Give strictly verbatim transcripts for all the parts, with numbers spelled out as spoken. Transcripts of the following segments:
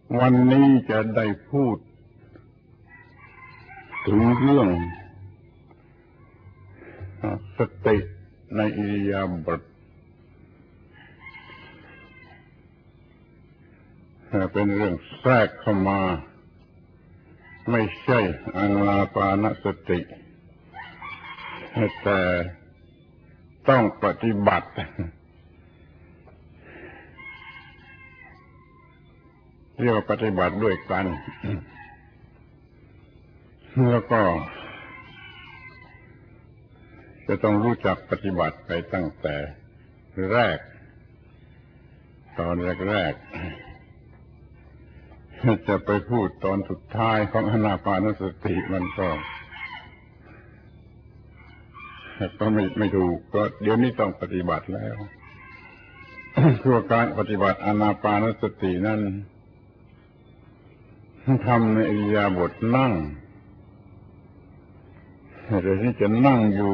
วันนี้จะได้พูดถึงเรื่องสติในอิริยาบถเป็นเรื่องแทรกเข้ามาไม่ใช่อานาปานสติแต่ต้องปฏิบัติเรียกว่าปฏิบัติด้วยกันแล้วก็จะต้องรู้จักปฏิบัติไปตั้งแต่แรกตอนแรกๆจะไปพูดตอนสุดท้ายของอานาปานสติมันก็ก็ไม่ไม่ถูกก็เดี๋ยวนี้ต้องปฏิบัติแล้วคือการปฏิบัติอานาปานสตินั้นทำในอิริยาบถนั่งแต่ที่จะนั่งอยู่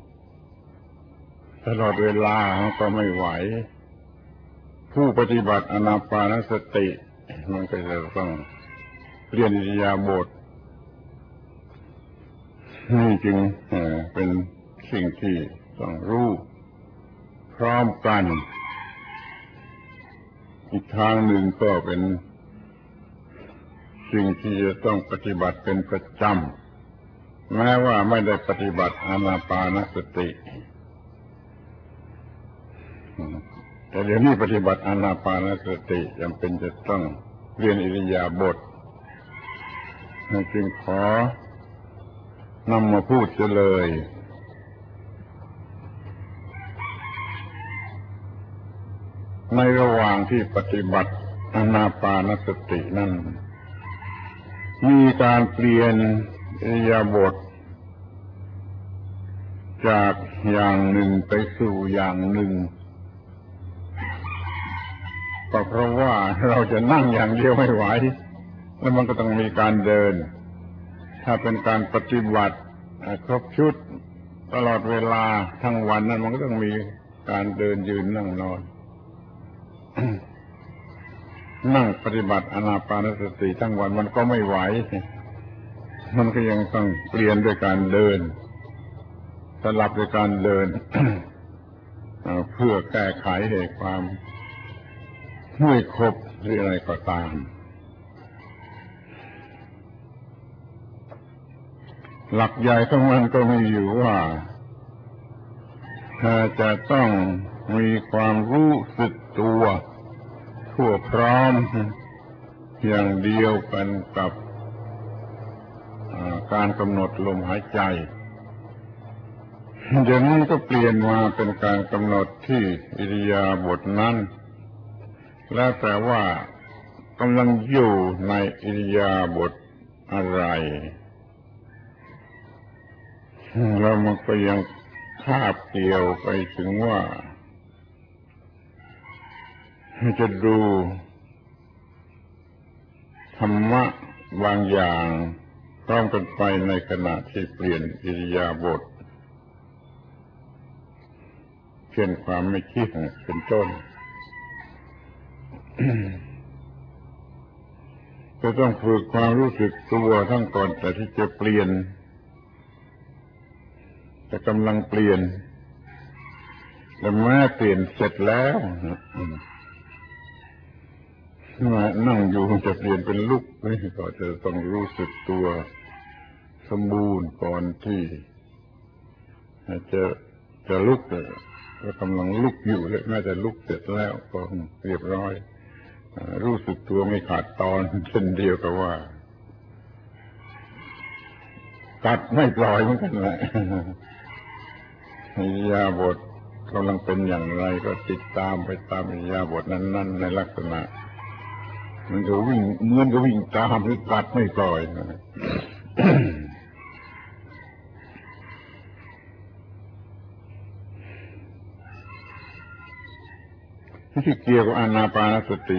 ตลอดเวลาก็ไม่ไหวผู้ปฏิบัติอานาปานสติมันก็จะต้องเรียนอิริยาบถนี่จึงเป็นสิ่งที่ต้องรู้พร้อมกันอีกทางหนึ่งก็เป็นสิ่งที่จะต้องปฏิบัติเป็นประจำแม้ว่าไม่ได้ปฏิบัติอานาปานสติแต่เดี๋ยวนี้ปฏิบัติอานาปานสติจำเป็นจะต้องเรียนอิริยาบถจึงขอนำมาพูดเสียเลยในระหว่างที่ปฏิบัติอานาปานสตินั้นมีการเปลี่ยนอิริยาบถจากอย่างหนึ่งไปสู่อย่างหนึ่งก็เพราะว่าเราจะนั่งอย่างเดียวไม่ไหวแล้วมันก็ต้องมีการเดินถ้าเป็นการปฏิบัติครบชุดตลอดเวลาทั้งวันนั้นมันก็ต้องมีการเดินยืนนั่งนอนนั่งปฏิบัติอานาปานสติทั้งวันมันก็ไม่ไหวมันก็ยังต้องเปลี่ยนด้วยการเดินสลับด้วยการเดิน เพื่อแก้ไขเหตุความไม่ครบหรืออะไรก็ตามหลักใหญ่ของมันก็มีอยู่ว่าจะต้องมีความรู้สึกตัวทั่วพร้อมอย่างเดียวกันกับการกำหนดลมหายใจเดี๋ยวนี้ก็เปลี่ยนมาเป็นการกำหนดที่อิริยาบถนั้นแล้วแต่ว่ากำลังอยู่ในอิริยาบถอะไรแล้วมันก็ยังคาบเกี่ยวไปถึงว่าจะดูธรรมะบางอย่างพร้อมกันไปในขณะที่เปลี่ยนอิริยาบถเช่นความไม่คิดเป็นต้น จะต้องฝึกความรู้สึกตัวทั้งก่อนแต่ที่จะเปลี่ยนแต่กำลังเปลี่ยนและแม้เปลี่ยนเสร็จแล้วมานั่งอยู่จะเปลี่ยนเป็นลุกนี่ก็จะต้องรู้สึกตัวสมบูรณ์ก่อนที่จะจะลุกก็กำลังลุกอยู่และแม้แต่ลุกเสร็จแล้วก็เรียบร้อยรู้สึกตัวไม่ขาดตอนเช่นเดียวกับว่าตัดไม่ปล่อยเหมือนกันแหละอิริยาบถกำลังเป็นอย่างไรก็ติดตามไปตามอิริยาบถนั้นๆในลักษณะมันก็วิ่งเหมือนก็วิ่งตามหรือตัดไม่ปล่อย ที่เกี่ยวกับอานาปานสติ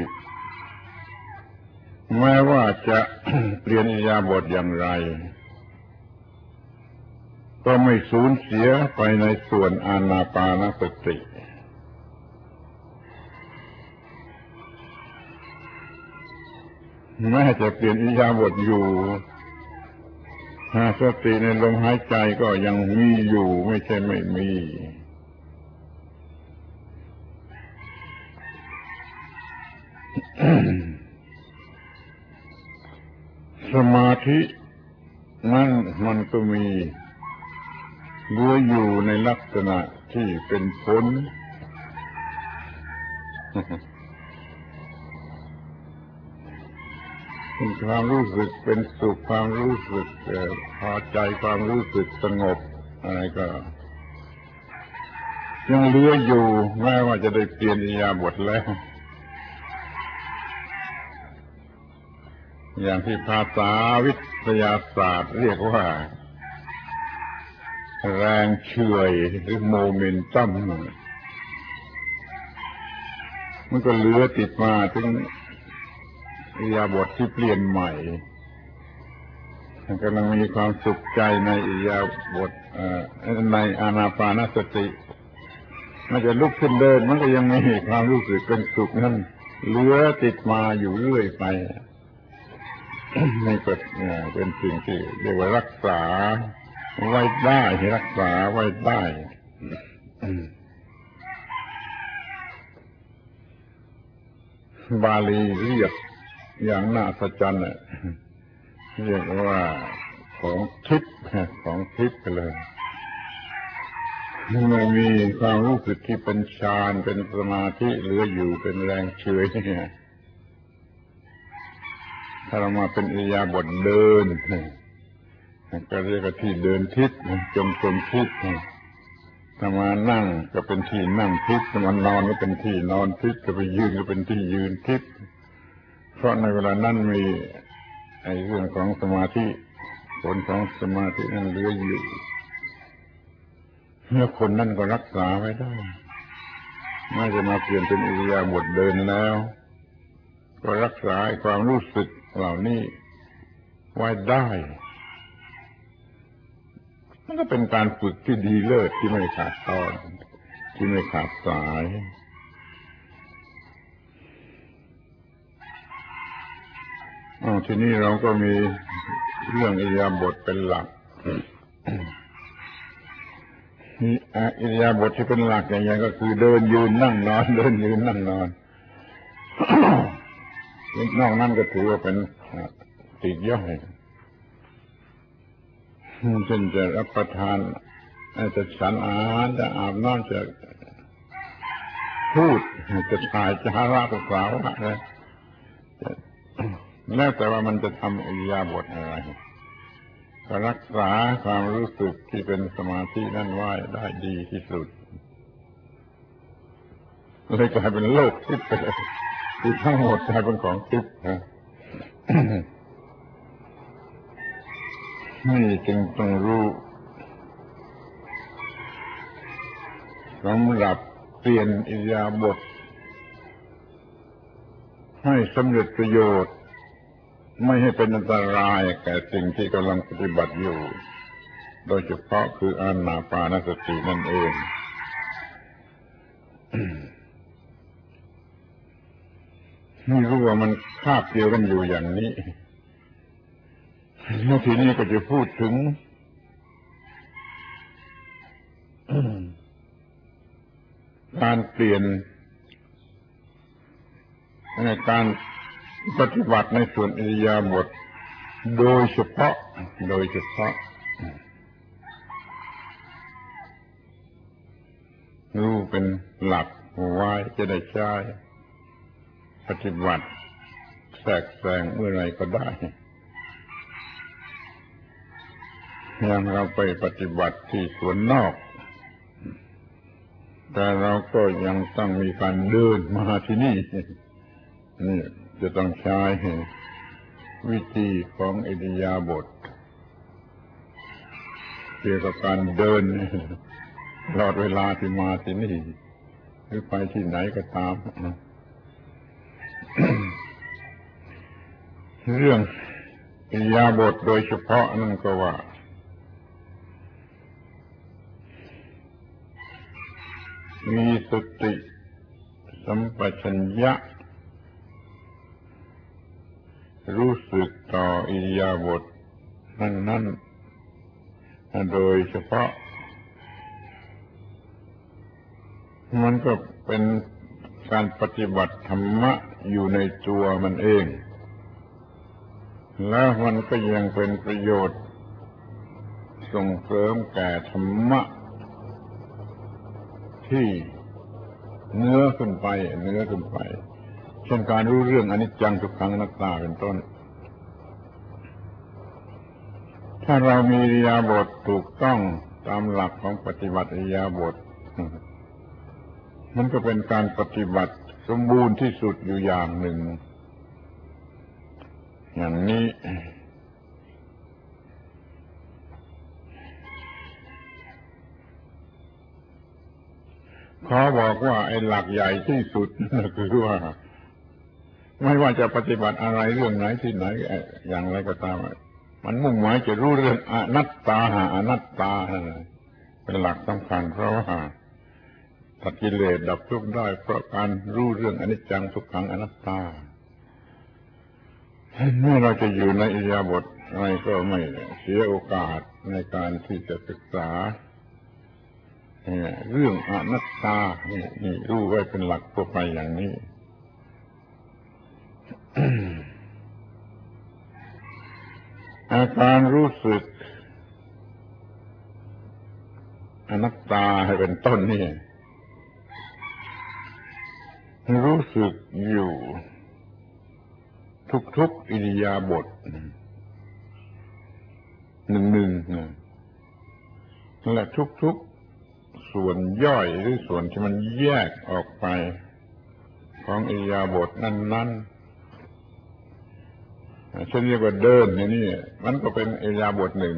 แม้ว่าจะเปลี่ยนอิริยาบถอย่างไรก็ไม่สูญเสียไปในส่วนอานาปานสติแม้จะเปลี่ยนอิริยาบถอยู่สติในลมหายใจก็ยังมีอยู่ไม่ใช่ไม่มีสมาธินั่นมันก็มีเหลืออยู่ในลักษณะที่เป็นผลเป็นความรู้สึกเป็นสุขความรู้สึกพอใจความรู้สึกสงบอะไรก็ยังเหลืออยู่แม้ว่าจะได้เปลี่ยนอิริยาบถแล้วอย่างที่ภาษาวิทยาศาสตร์เรียกว่าแรงเฉื่อยหรือโมเมนตัมมันก็เหลือติดมาถึงอิริยาบถที่เปลี่ยนใหม่กำลังมีความสุขใจในอิริยาบถในอานาปานสติมันจะลุกขึ้นเดินมันก็ยังมีความรู้สึกเป็นสุขนั่นเหลือติดมาอยู่เรื่อยไปนี่ก็เป็นสิ่งที่เรียกว่ารักษาไว้ได้รักษาไว้ได้บาลีเรียกอย่างน่าสัจจรรย์เรียกว่าของทิพย์ของทิพย์ไปเลยไม่มีความรู้สึกที่เป็นฌานเป็นสมาธิเหลืออยู่เป็นแรงเฉื่อยเนี่ยถ้าเรามาเป็นอิริยาบถเดินก็เรียกว่าที่เดินทิพย์จงกรมทิพย์ถ้ามานั่งก็เป็นที่นั่งทิพย์ถ้ามานอนก็เป็นที่นอนทิพย์ถ้าไปยืนก็เป็นที่ยืนทิพย์เพราะในเวลานั้นมีไอ้เรื่องของสมาธิผลของสมาธินั้นเหลืออยู่เมื่อคนนั่นก็รักษาไว้ได้ไม่จะมาเปลี่ยนเป็นอิริยาบถเดินแล้วก็รักษาความรู้สึกเหล่านี้ไว้ได้มันก็เป็นการฝึกที่ดีเลิศที่ไม่ขาดตอนที่ไม่ขาดสายอ๋อทีนี้เราก็มีเรื่องอิริยาบถเป็นหลักอิริยาบถที่เป็นหลักอย่างนี้ก็คือเดินยืนนั่งนอนเดินยืนนั่งนอนนอกนั้นก็ถือว่าเป็นติดย่อยเช่นจะรับประทานจะฉันอาหารจะอาบน้ำจะพูดจะถ่ายจะหาระภาษาวะอะไรแล้วแต่ว่ามันจะทำอิริยาบถอะไรก็รักษาความรู้สึกที่เป็นสมาธินั่นไว้ได้ดีที่สุดเลยกลายเป็นโลกทิพย์ไปเลยที่ทั้งหมดกลายเป็นของทิพย์นี่จึงต้องรู้สำหรับเปลี่ยนอิริยาบถให้สำเร็จประโยชน์ไม่ให้เป็นอันตรายแก่สิ่งที่กำลังปฏิบัติอยู่โดยเฉพาะคืออานาปานสตินั่นเองไม่รู้ว่ามันคาบเกี่ยวกันอยู่อย่างนี้แล้วทีนี้ก็จะพูดถึงการเปลี่ยนในการปฏิบัติในส่วนอิริยาบถโดยเฉพาะโดยเฉพาะรู้เป็นหลักไว้จะได้ใช้ปฏิบัติแทรกแซงเมื่อไรก็ได้อย่างเราไปปฏิบัติที่สวนนอกแต่เราก็ยังต้องมีการเดินมาที่นี่นี่จะต้องใช้วิธีของอิริยาบถเกี่ยวกับการเดินตลอดเวลาที่มาที่นี่หรือไปที่ไหนก็ตามเรื่องอิริยาบถโดยเฉพาะนั่นก็ว่ามีสติสัมปชัญญะรู้สึกต่ออิริยาบถนั้นๆโดยเฉพาะมันก็เป็นการปฏิบัติธรรมะอยู่ในตัวมันเองแล้วมันก็ยังเป็นประโยชน์ส่งเสริมแก่ธรรมะที่เนื้อขึ้นไปเนื้อขึ้นไปเช่นการรู้เรื่องอนิจจังทุกขังอนัตตาเป็นต้นถ้าเรามีอิริยาบถถูกต้องตามหลักของปฏิบัติอิริยาบถมันก็เป็นการปฏิบัติสมบูรณ์ที่สุดอยู่อย่างหนึ่งอย่างนี้ขอบอกว่าไอ้หลักใหญ่ที่สุดคือว่าไม่ว่าจะปฏิบัติอะไรเรื่องไหนที่ไหนอย่างไรก็ตามมันมุ่งหมายจะรู้เรื่องอนัตตาหาอนัตตาเป็นหลักสำคัญเพราะว่าตัดกิเลสดับทุกข์ได้เพราะการรู้เรื่องอนิจจังทุกขังอนัตตาเมื่อเราจะอยู่ในอิริยาบถอะไรก็ไม่เสียโอกาสในการที่จะศึกษาเรื่องอนัตตานี่รู้ไว้เป็นหลักทั่วไปอย่างนี้ อาการรู้สึกอนัตตาให้เป็นต้นนี่รู้สึกอยู่ทุกๆอิริยาบถหนึ่งๆและทุกๆส่วนย่อยหรือส่วนที่มันแยกออกไปของอิริยาบถนั้นๆเช่นเรียกว่าเดินนี่มันก็เป็นอิริยาบถหนึ่ง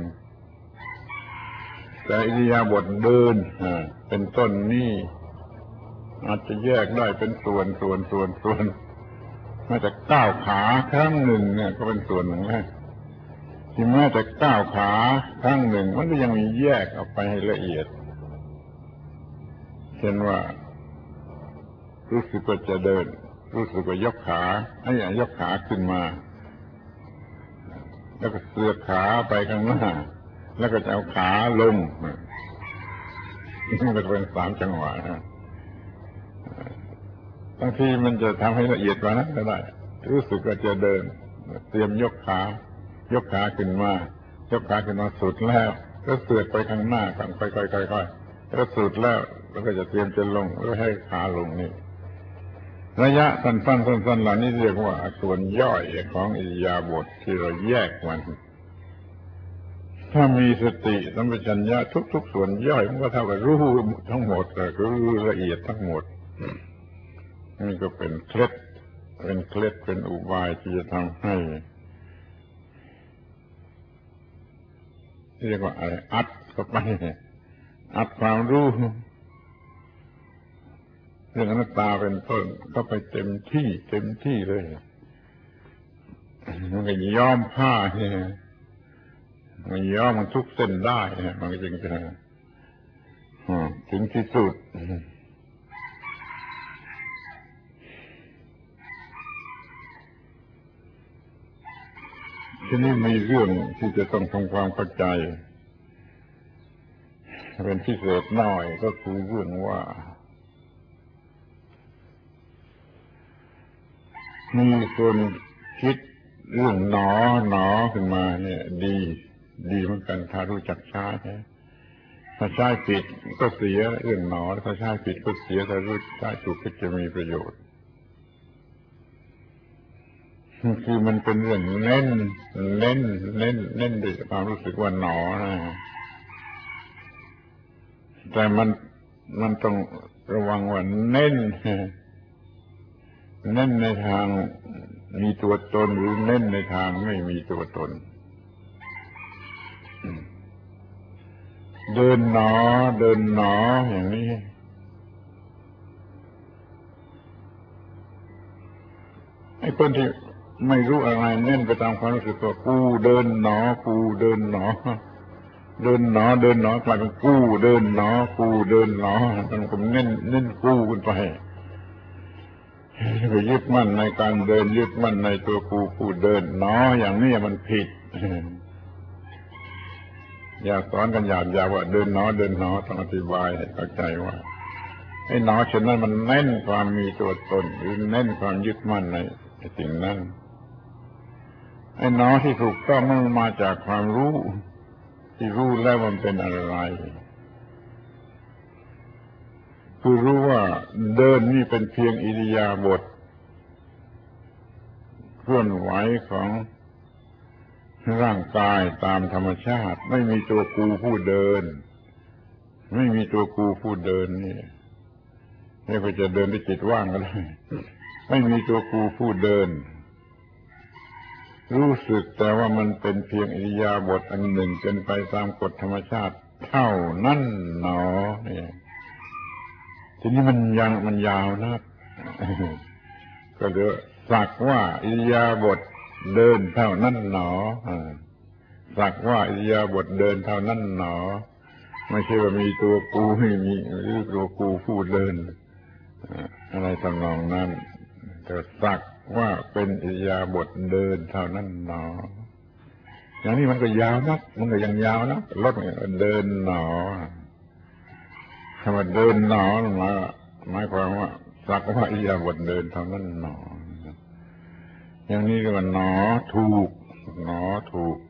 แต่อิริยาบถเดินเป็นต้นนี่อาจจะแยกได้เป็นส่วนส่วนส่วนส่วนแม้แต่ก้าวขาครั้งหนึ่งเนี่ยก็เป็นส่วนหนึ่งนะที่แม้แต่ก้าวขาครั้งหนึ่งมันก็ยังมีแยกออกไปให้ละเอียดเช่นว่ารู้สึกว่าจะเดินรู้สึกว่ายกขาไอ้ยกขาขึ้นมาแล้วก็เสือขาไปข้างหน้าแล้วก็จะเอาขาลงมันก็เป็นสามจังหวะนะบางทีมันจะทำให้ละเอียดกว่านั้นก็ได้รู้สึกว่าจะเดินเตรียมยกขายกขาขึ้นมายกขาขึ้นมาสุดแล้วก็เสือกไปข้างหน้ากันค่อยๆๆๆแล้วสุดแล้วแล้วก็จะเตรียมจะลงแล้วให้ขาลงนี่ระยะสั้นๆสั้นๆเหล่านี้เรียกว่าส่วนย่อยของอิริยาบถที่เราแยกมันถ้ามีสติสัมปชัญญะทุกๆส่วนย่อยมันก็เท่ากับรู้ทั้งหมดเลยรู้ละเอียดทั้งหมดนี่ก็เป็นเคล็ดเป็นเคล็ดเป็นอุบายที่จะทำให้เรียกว่าอะไรอัดเข้าไปอัดความรู้เรื่องอนัตตาเป็นต้นก็ไปเต็มที่เต็มที่เลยมันก็ย้อมผ้าเนี่ยมันย้อมมันทุกเส้นได้มันก็จึงจะถึงที่สุดทีนี้มีเรื่องที่จะต้องทำความเข้าใจเป็นพิเศษหน่อยก็คือเรื่องว่ามีคนคิดเรื่องหนอหนอขึ้นมาเนี่ยดีดีเหมือนกันถ้ารู้จักใช้ถ้าใช้ผิดก็เสียเรื่องหนอถ้าใช้ผิดก็เสียถ้ารู้ใช้ถูกก็จะมีประโยชน์คือมันเป็นเรื่องเน้นเน้นเน้นเน้นด้วยความรู้สึกว่าหนอนะแต่มันมันต้องระวังว่าเน้นเน้นในทางมีตัวตนหรือเน้นในทางไม่มีตัวตนเดินหนอเดินหนออย่างนี้ไอ้คนที่ไม่รู้อะไรเน้นไปตามความรู้สึกว่ากูเดินหนอกูเดินหนอเดินหนอเดินหนอกลายเป็นกูเดินหนอกูเดินหนอมันก็เน้นเน้นกูขึ้นไปไปยึดมั่นในการเดินยึดมั่นในตัวกูผู้เดินหนออย่างนี้มันผิดอย่าสอนกันหยาบๆว่าเดินหนอเดินหนอต้องอธิบายให้เข้าใจว่าไอ้หนอเช่นนั้นมันเน้นความมีตัวตนหรือเน้นความยึดมั่นในสิ่งนั้นไอ้หนอที่ถูกต้องมันมาจากความรู้ที่รู้แล้วมันเป็นอะไรคือรู้ว่าเดินนี่เป็นเพียงอิริยาบถเคลื่อนไหวของร่างกายตามธรรมชาติไม่มีตัวกูผู้เดินไม่มีตัวกูผู้เดินนี่ไม่ว่าจะเดินด้วยจิตว่างก็ได้ไม่มีตัวกูผู้เดินรู้สึกแต่ว่ามันเป็นเพียงอิริยาบถอันหนึ่งเป็นไปตามกฎธรรมชาติเท่านั้นหนอเนี่ยทีนี้มันยังมันยาวนะก็เดี๋ยวสักว่าอิริยาบถเดินเท่านั้นหนอสักว่าอิริยาบถเดินเท่านั้นหนอไม่ใช่ว่ามีตัวกูไม่มีหรือตัวกูผู้เดินอะไรทำนองนั้นแต่สักว่าเป็นอิริยาบถเดินเท่านั้นหนออย่างนี้มันก็ยาวนักมันก็ยังยาวนะลดเดินหนอคำว่าเดินหนอหมายหมายความว่าสักว่าอิริยาบถเดินเท่านั้นหนออย่างนี้ก็ว่าหนอถูกหนอถูก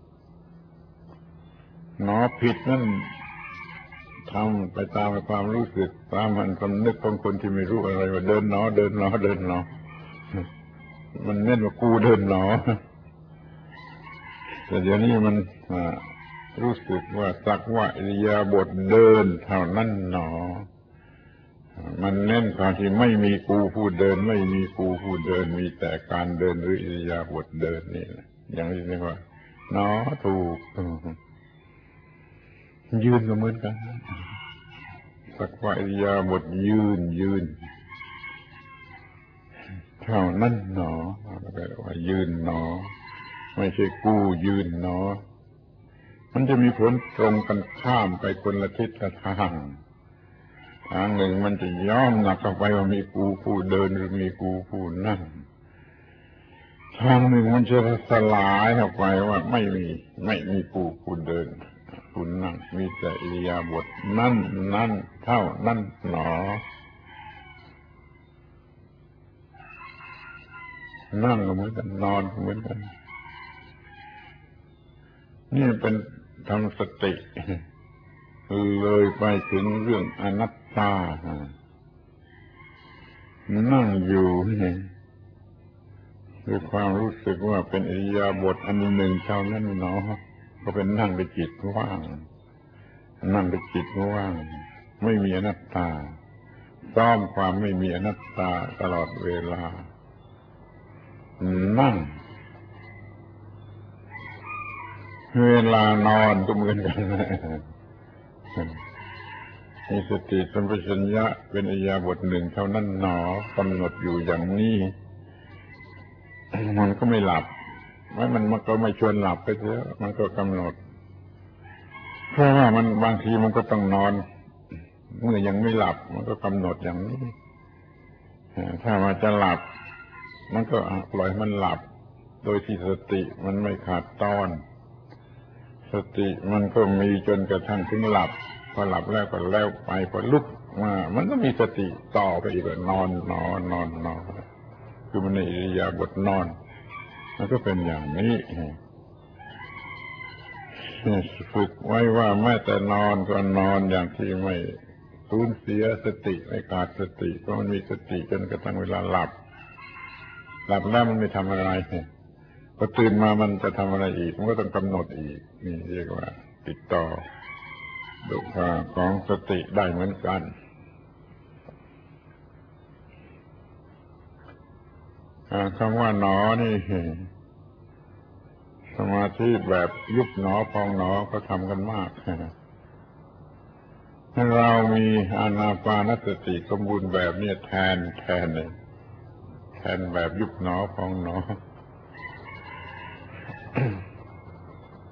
หนอผิดนั่นทำไปตามความรู้สึกตามมันสำนึกของคนที่ไม่รู้อะไรว่าเดินหนอเดินหนอเดินหนอมันเน้นว่ากูเดินหนอแต่เดี๋ยวนี้มันรู้สึกว่าสักว่าอิริยาบถเดินเท่านั้นหนอมันเน้นความที่ไม่มีกูผู้เดินไม่มีกูผู้เดินมีแต่การเดินหรืออิริยาบถเดินนี่อย่างนี้เรียกว่าหนอถูกยืนก็เหมือนกันสักว่าอิริยาบถยืนยืนเท่านั้นหนอแล้วก็ว่ายืนหนอไม่ใช่กู้ยืนหนอมันจะมีผลตรงกันข้ามไปคนละทิศละทางทางหนึ่งมันจะย้อมหนักเข้าไปว่ามีกูผู้เดินหรือมีกูผู้นั่งทางหนึ่งมันจะสลายเข้าไปว่าไม่มีไม่มีกูผู้เดินผู้นั่งมีแต่อิริยาบถนั่นนั่นเท่านั้นหนอนั่งก็เหมือนกันนอนก็เหมือนกันนี่เป็นทำสติเลยไปถึงเรื่องอนัตตานั่งอยู่นี่ด้วยความรู้สึกว่าเป็นอิริยาบถอันหนึ่งเท่านั้นเนาะก็เป็นนั่งด้วยจิตว่างนั่งด้วยจิตว่างไม่มีอนัตตาซ้อมความไม่มีอนัตตาตลอดเวลานั่งเวลานอนก็เหมือนกันมีสติสัมปชัญญะเป็นอิริยาบถหนึ่งเท่านั้นหนอกำหนดอยู่อย่างนี้มันก็ไม่หลับไม่มันมันก็ไม่ชวนหลับไปเถอะมันก็กำหนดเพราะว่ามันบางทีมันก็ต้องนอนเมื่อยังไม่หลับมันก็กำหนดอย่างนี้ถ้ามันจะหลับมันก็ปล่อยมันหลับโดยที่สติมันไม่ขาดตอนสติมันก็มีจนกระทั่งถึงหลับพอหลับแล้วก็แล้วไปพอลุกมามันก็มีสติต่อไปอีกนอนนอนนอนนอนคือมันในอิริยาบถนอนมันก็เป็นอย่างนี้ฝึกไว้ว่าแม้แต่นอนก็นอนอย่างที่ไม่สูญเสียสติไม่ขาดสติเพราะมันมีสติจนกระทั่งเวลาหลับหลับแล้วมันไม่ทำอะไรพอตื่นมามันจะทำอะไรอีกมันก็ต้องกำหนดอีกนี่เรียกว่าติดต่อดุภาของสติได้เหมือนกันคำว่าหนอนี่สมาธิแบบยุบหนอพองหนอก็ทำกันมากถ้าเรามีอานาปานสติสมบูรณ์แบบนี้แทนแทนเลยแทนแบบยุบหนอพองหนอ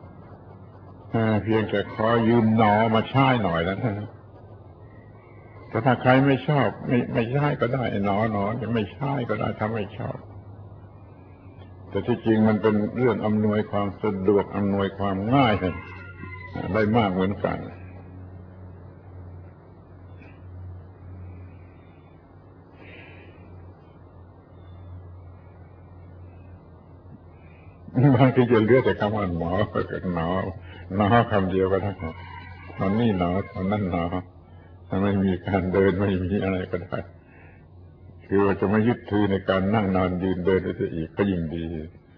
เพียงแต่ขอยืมหนอมาใช้หน่อยแล้วแต่ถ้าใครไม่ชอบไม่ไม่ใช่ก็ได้หนอหนอจะไม่ใช่ก็ได้ถ้าไม่ชอบแต่ที่จริงมันเป็นเรื่องอำนวยความสะดวกอำนวยความง่ายได้มากเหมือนกันบางทีจะเลือกแต่คำว่าหมอกับหนอหนอคำเดียวก็ได้ตอนนี้หนอตอนนั้นหนอถ้าไม่มีการเดินไม่มีอะไรก็ได้คือว่าจะไม่ยึดถือในการนั่งนอนยืนเดินไปอีกก็ยิ่งดี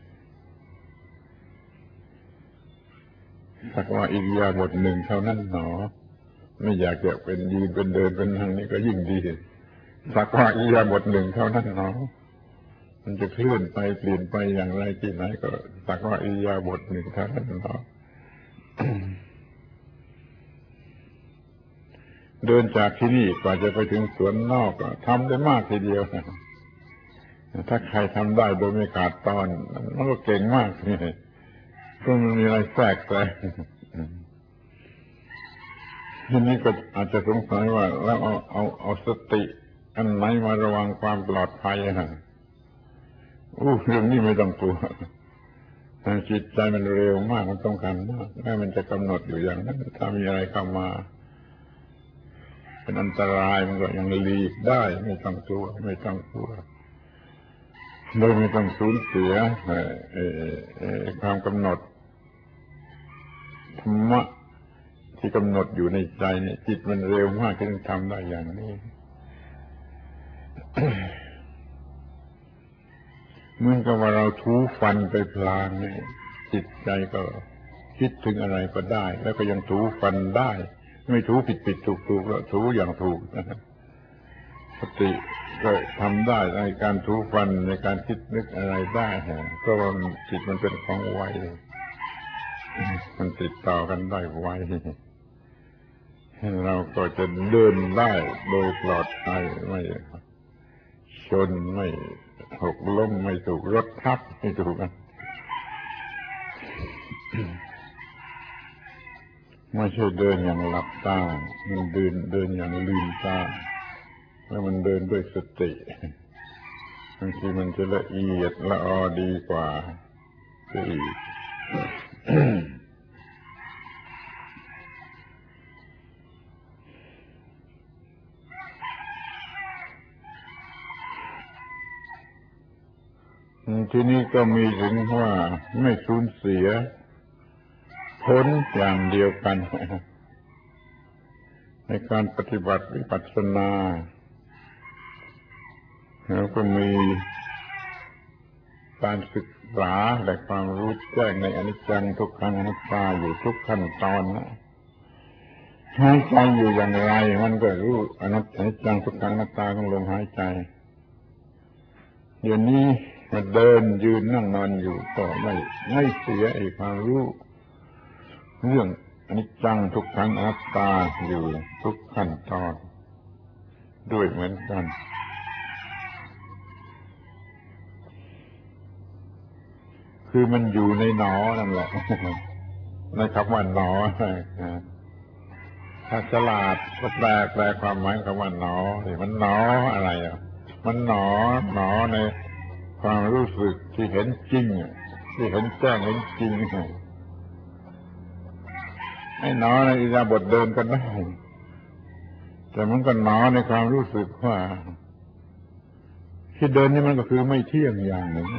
สักว่าอิริยาบถหนึ่งเท่านั้นหนอไม่อยากจะเป็นยืนเป็นเดินเป็นนั่งนี่ก็ยิ่งดีสักว่าอิริยาบถหนึ่งเท่านั้นหนอมันจะเคลื่อนไปเปลี่ยนไปอย่างไรที่ไหนก็สักว่าอิริยาบถหนึ่งเท่านั้นหนอเดินจากที่นี่กว่าจะไปถึงสวนนอกก็ทำได้มากทีเดียวถ้าใครทำได้โดยไม่ขาดตอนมันก็เก่งมากเลยก็มันมีอะไรแทรกแซงทีนี้ก็อาจจะสงสัยว่าแล้วเอาเอาเอาสติอันไหนมาระวังความปลอดภัยฮะอู้เรื่องนี้ไม่ต้องกลัวจิตใจมันเร็วมากมันต้องการมากแม้มันจะกำหนดอยู่อย่างนั้นถ้ามีอะไรเข้ามาเป็นอันตรายมันก็ยังหลีกได้ไม่ต้องกลัวไม่ต้องกลัวโดยไม่ต้องสูญเสียความกำหนดธรรมะที่กำหนดอยู่ในใจเนี่ยจิตมันเร็วมากที่จะทำได้อย่างนี้ เหมือนกับว่าเราถูฟันไปพลางเนี่ยจิตใจก็คิดถึงอะไรก็ได้แล้วก็ยังถูฟันได้ไม่ถูผิดผิดถูกถูกแล้วถูอย่างถูกนะครับสติก็ทำได้ในการถูฟันในการคิดนึกอะไรได้เพราะว่าจิตมันเป็นของไวมันติดต่อกันได้ไวเราก็จะเดินได้โดยปลอดภัยไม่ชนไม่หกล้มไม่ถูกรถทับไม่ถูกกันไม่ใช่เดินอย่างหลับตามันเดินเดินอย่างลืมตาแล้วมันเดินด้วยสติบางทีมันจะละเอียดละออดีกว่าจะอีกที่นี่ก็มีถึงว่าไม่สูญเสียผลอย่างเดียวกันในการปฏิบัติวิปัสสนาแล้วก็มีการศึกษาและความรู้แจ้งในอนิจจังทุกขังอนัตตาอยู่ทุกขั้นตอนนะหายใจอยู่อย่างไรมันก็รู้อนิจจังทุกขังอนัตตาของลมหายใจเดี๋ยวนี้มาเดินยืนนั่งนอนอยู่ก็ไม่ไม่เสียไอ้ความรู้เรื่องอนิจจังทุกขังอนัตตาอยู่ทุกขั้นตอนด้วยเหมือนกันคือมันอยู่ในหนอนั่นแหละนะครับว่าหนอถ้าฉลาดก็แปลแปลความหมายคำว่าหนอมันหนออะไรอ่ะมันหนอหนอในความรู้สึกที่เห็นจริงที่เห็นแจ้งเห็นจริงไอ้หนอในอิริยาบถเดินกันได้แต่มันก็หนอในความรู้สึกว่าที่เดินนี่มันก็คือไม่เที่ยงอย่างหนึ่ง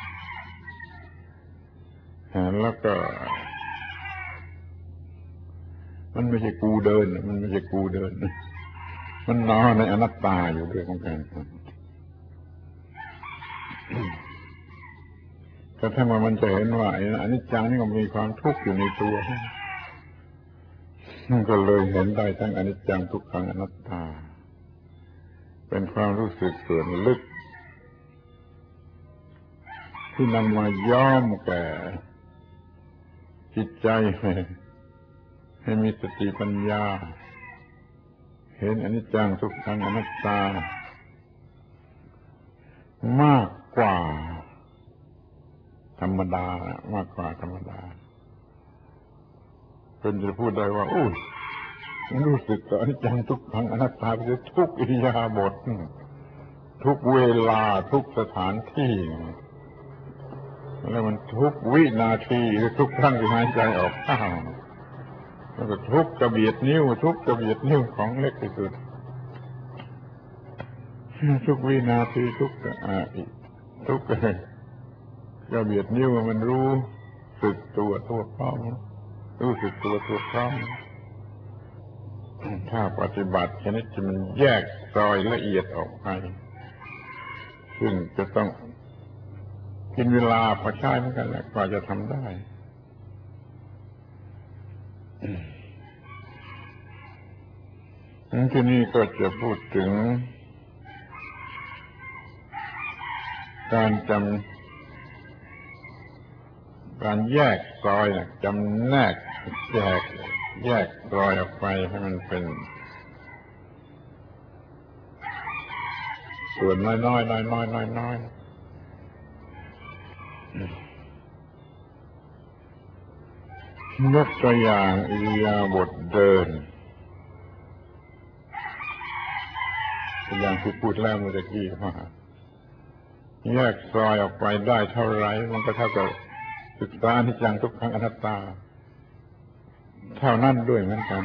แล้วก็มันไม่ใช่กูเดินมันไม่ใช่กูเดินมันหนอในอนัตตาอยู่ด้วยของกันแต่ถ้ามันจะเห็นว่าอนิจจังนี่ก็มีความทุกข์อยู่ในตัวมันก็เลยเห็นได้ทั้งอนิจจังทุกขังอนัตตาเป็นความรู้สึกส่วนลึกที่นำมาย้อมแก่จิตใจให้มีสติปัญญาเห็นอนิจจังทุกขังอนัตตามากกว่าธรรมดามากกว่าธรรมดาจนจะพูดได้ว่าอุ้ยรู้สึกต่ออนิจจังทุกขังอนัตตาไปทุกอิริยาบถทุกเวลาทุกสถานที่แล้วมันทุกวินาทีหรือทุกครั้งที่หายใจออกเข้าแล้วก็ทุกกระเบียดนิ้วทุกกระเบียดนิ้วของเล็กที่สุดทุกวินาทีทุกอ่าทุกกระเบียดนิ้วมันรู้สึกตัวทั่วพร้อมรู้สึกตัวทั่วพร้อมถ้าปฏิบัติชนิดที่มันแยกซอยละเอียดออกไปซึ่งจะต้องกินเวลาพอใช้เหมือนกันแหละกว่าจะทำได้ที่นี่ก็จะพูดถึงการจำการแยกซอยจำแนกแยกแยกซอยออกไปให้มันเป็นส่วนน้อยๆน้อยๆน้อยๆยกตัวอย่างอิริยาบถเดินอย่างที่พูดแล้วเมื่อกี้ว่าแยกซอยออกไปได้เท่าไรมันก็เท่ากับศึกษาอนิจจังทุกขังอนัตตาเท่านั้นด้วยเหมือนกัน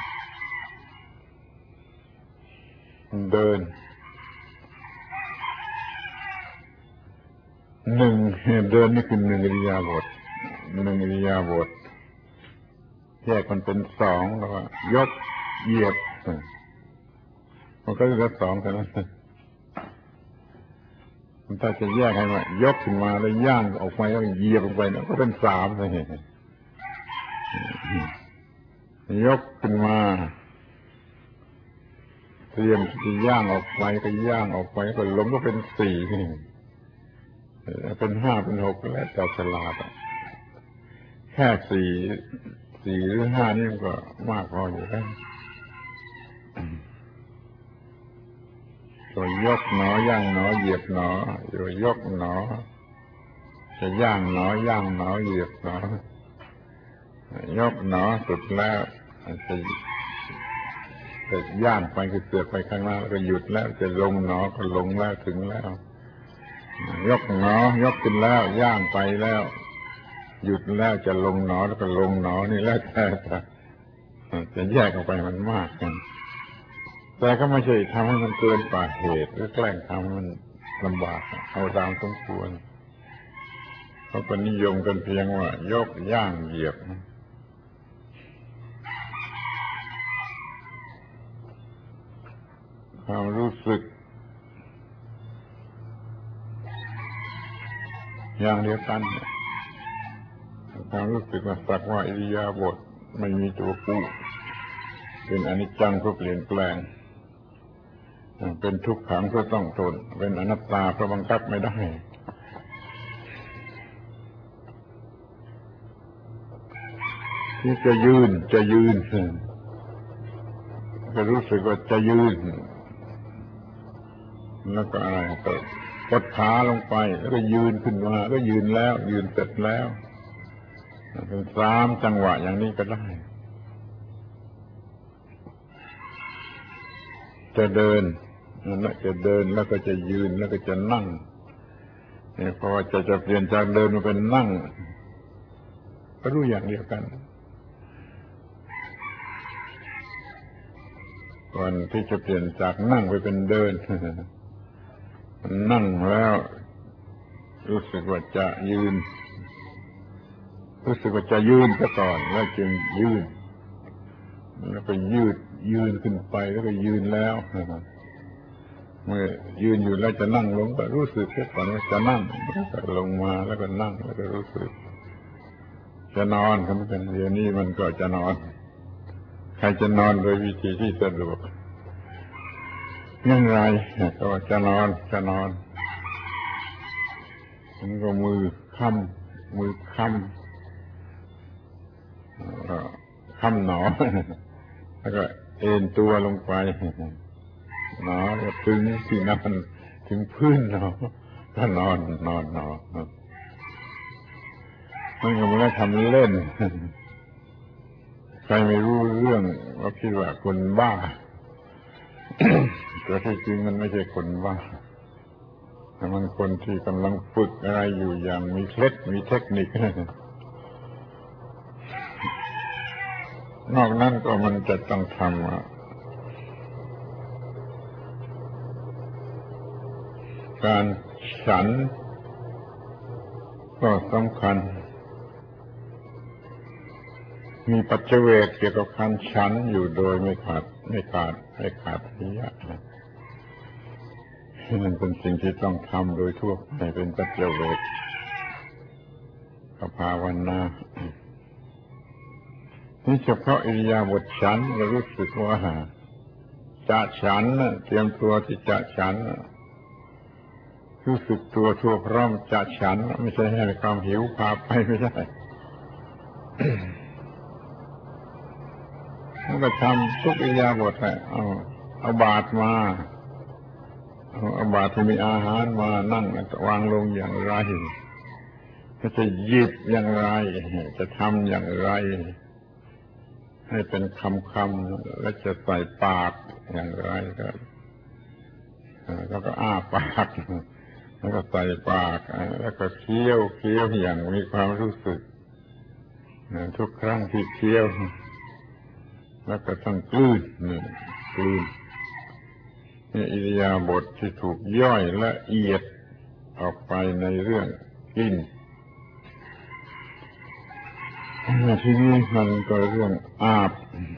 เดินหนึ่งเดินนี่คือหนึ่งอิริยาบถหนึ่งอิริยาบถแยกมันเป็นสองแล้วว่ายกเหยียบมันก็เหลือสองเท่านั้นถ้าจะแยกให้ว่ายกขึ้นมาแล้วย่างออกไปแล้วเหยียบลงไปนะก็เป็นสามเลยยกขึ้นมาเตรียมที่ย่างออกไปก็ย่างออกไปก็ล้มก็เป็นสี่เป็นห้าเป็นหกแล้วแต่ฉลาดแค่สี่สี่หรือห้านี่มันก็มากพออยู่แล้วตัวยกหนอย่างหนอเหยียบหนอตัวยกหนอจะย่างหนอย่างหนอเหยียบหนอยกหนอสุดแล้วจะจะย่างไปคือเกิดไปข้างหน้าแล้วก็หยุดแล้วจะลงหนอก็ลงแล้วถึงแล้วยกหนอยกขึ้นแล้วย่างไปแล้วหยุดแล้วจะลงหนอแล้วก็ลงหนอนี่แล้วแต่จะแยกออกไปมันมากกันแต่ก็ไม่ใช่ทำให้มันเกินกว่าเหตุหรือแกล้งทำมันลำบากเอาตามสมควรเขาก็นิยมกันเพียงว่ายกย่างเหยียบความรู้สึกอย่างเดียวกันความรู้สึกว่าสักว่าอิริยาบถไม่มีตัวกูเป็นอนิจจังเพราะเปลี่ยนแปลงเป็นทุกขังเพราะต้องทนเป็นอนัตตาเพราะบังคับไม่ได้ที่จะยืนจะยืนก็รู้สึกว่าจะยืนแล้วก็อะไรก็กดขาลงไปแล้วก็ยืนขึ้นมาก็ยืนแล้วยืนเสร็จแล้วเป็นสามจังหวะอย่างนี้ก็ได้จะเดินแล้วจะเดินแล้วก็จะยืนแล้วก็จะนั่งเนี่ยพอจะจะเปลี่ยนจากเดินมาเป็นนั่งก็รู้อย่างเดียวกันก่อนที่จะเปลี่ยนจากนั่งไปเป็นเดินนั่งแล้วรู้สึกว่าจะยืนรู้สึกว่าจะยืนซะก่อนแล้วจึงยืนแล้วก็ยืดยืนขึ้นไปแล้วก็ยืนแล้วเมื่อยืนอยู่แล้วจะนั่งลงก็รู้สึกแค่ก่อนว่าจะนั่งแล้วก็ลงมาแล้วก็นั่งแล้วก็รู้สึกจะนอนก็เหมือนกันเดี๋ยวนี้มันก็จะนอนใครจะนอนโดยวิธีที่สะดวกอย่างไรก็จะนอนจะนอนมันก็มือค้ำมือค้ำค้ำหนอแล้วก็เอ็นตัวลงไปหนอแล้วถึงที่นั่นถึงพื้นหนอก็นอนนอนนอนมันก็ไม่ได้ทำเล่นใครไม่รู้เรื่องก็คิดว่าคนบ้า แต่ที่จริงมันไม่ใช่คนบ้าแต่มันคนที่กำลังฝึกอะไรอยู่อย่างมีเคล็ดมีเทคนิคนอกนั้นก็มันจะต้องทำการฉันก็สำคัญมีปัจเจเวกเกี่ยวกับการฉันอยู่โดยไม่ขาดไม่ขาดไม่ขาดระยะนั่นเป็นสิ่งที่ต้องทำโดยทั่วไปเป็นปัจเจเวกภาวนานี่เฉพาะอิริยาบถฉันเรารู้สึกว่าจะฉันเตรียมตัวที่จะฉันรู้สึกตัวทั่วพร้อมจะฉันไม่ใช่ให้ความหิวพาไปไม่ใช่ มันก็ทำทุกอิริยาบถแหละเอาเอาบาตรมาเอาเอาบาตรที่มีอาหารมานั่งวางลงอย่างไรจะหยิบอย่างไรจะทำอย่างไรให้เป็นคำคำและจะใส่ปากอย่างไรก็แล้วก็อ้าปากแล้วก็ใส่ปากแล้วก็เคี้ยวเคี้ยวอย่างมีความรู้สึกทุกครั้งที่เคี้ยวแล้วก็ต้องกลืนนี่กลืนนี่อิริยาบถที่ถูกย่อยละเอียดออกไปในเรื่องกินทีนี้มันก็เรื่องอาบ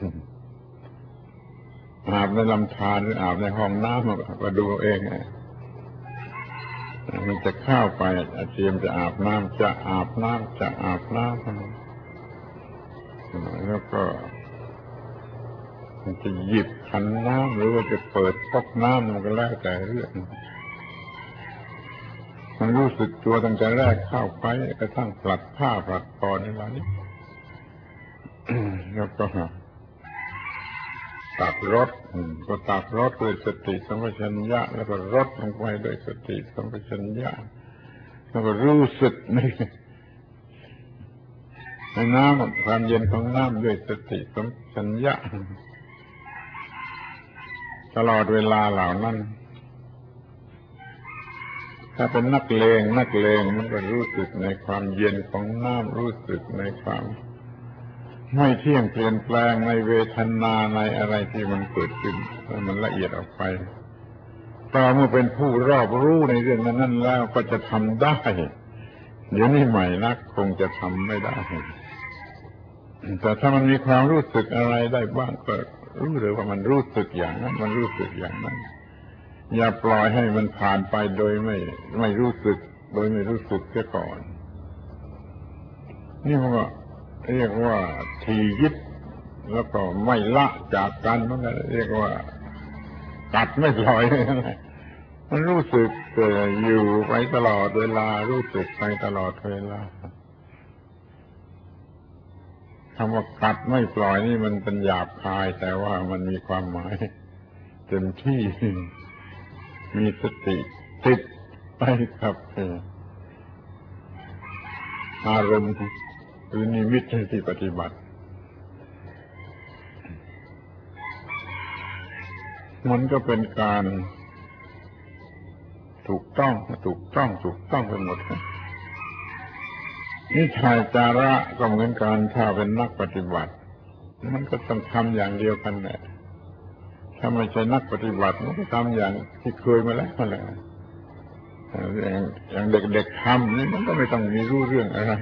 อาบในลำธารหรืออาบในห้องน้ำก็ดูเองมันจะเข้าไปเตรียมจะอาบน้ำจะอาบน้ำจะอาบน้ำแล้วก็มันจะหยิบขันน้ำหรือว่าจะเปิดก๊อกน้ำมันก็แล้วแต่เรื่องมันรู้สึกตัวตั้งแต่แรกเข้าไปกระทั่งผลัดผ้าผลัดผ่อนอะไรนี้แล้วก็ตักรถก็ตักรถด้วยสติสัมปชัญญะแล้วก็รดลงไปด้วยสติสัมปชัญญะแล้วก็รู้สึกในในน้ำความเย็นของน้ำด้วยสติสัมปชัญญะตลอดเวลาเหล่านั้นถ้าเป็นนักเลงนักเลงมันก็รู้สึกในความเย็นของน้ำรู้สึกในความไม่เที่ยงเปลี่ยนแปลงในเวทนาในอะไรที่มันเกิดขึ้นแล้วมันละเอียดออกไปต่อเมื่อเป็นผู้รอบรู้ในเรื่องนั้นๆแล้วก็จะทำได้เดี๋ยวนี้ใหม่นักคงจะทำไม่ได้แต่ถ้ามันมีความรู้สึกอะไรได้บ้างก็รู้เลยว่ามันรู้สึกอย่างนั้นมันรู้สึกอย่างนั้นอย่าปล่อยให้มันผ่านไปโดยไม่ไม่รู้สึกโดยไม่รู้สึกเสียก่อนนี่มันก็เรียกว่าทียิบแล้วก็ไม่ละจากกันนั่นแหละเรียกว่ากัดไม่ปล่อยมันรู้สึกอยู่ไปตลอดเวลารู้สึกไปตลอดเวลาคำว่ากัดไม่ปล่อยนี่มันเป็นหยาบคายแต่ว่ามันมีความหมายเต็มที่มีสติติดไปกับอารมณ์หรือนิมิตที่ปฏิบัติมันก็เป็นการถูกต้องถูกต้องถูกต้องไปหมดนิสัยจาระก็เหมือนกันถ้าเป็นนักปฏิบัติมันก็ต้องทำอย่างเดียวกันแหละถ้าไม่ใช่นักปฏิบัติมันก็ทำอย่างที่เคยมาแล้วนั่นแหละอย่างอย่างเด็กๆทำนี่มันก็ไม่ต้องมีรู้เรื่องอะไร